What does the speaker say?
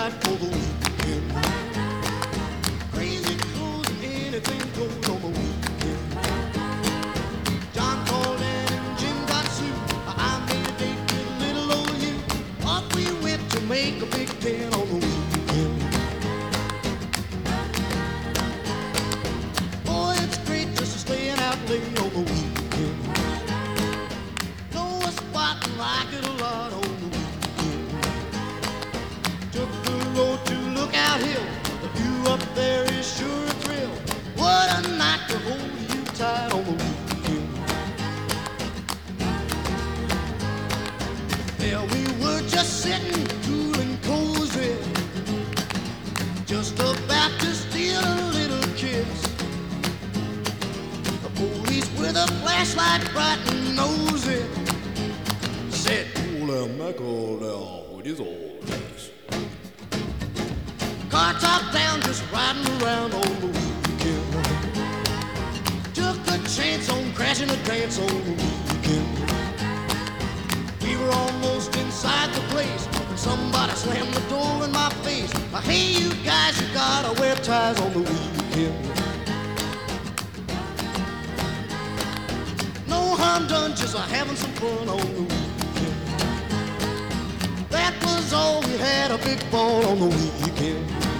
right for the weekend. Crazy clothes and anything goes on the weekend. John called in and Jim got sued. I made a date with little old you. Off we went to make a big ten on the weekend. Boy, it's great just staying out late on the weekend. Know a spot and like it a lot on the weekend. Took the road to Lookout Hill. The view up there is sure a thrill. What a night to hold you tight on the weekend. There we were just sitting cool and cozy, just about to steal a little kiss. The police with a flashlight bright and nosy said, "Holy mackerel now with his old face." Car top down, just riding around on the weekend. Took a chance on crashing a dance on the weekend. We were almost inside the place when somebody slammed the door in my face. Hey, you guys, you gotta wear ties on the weekend. No harm done, just having some fun on the weekend. That was all we had, a big ball on the weekend.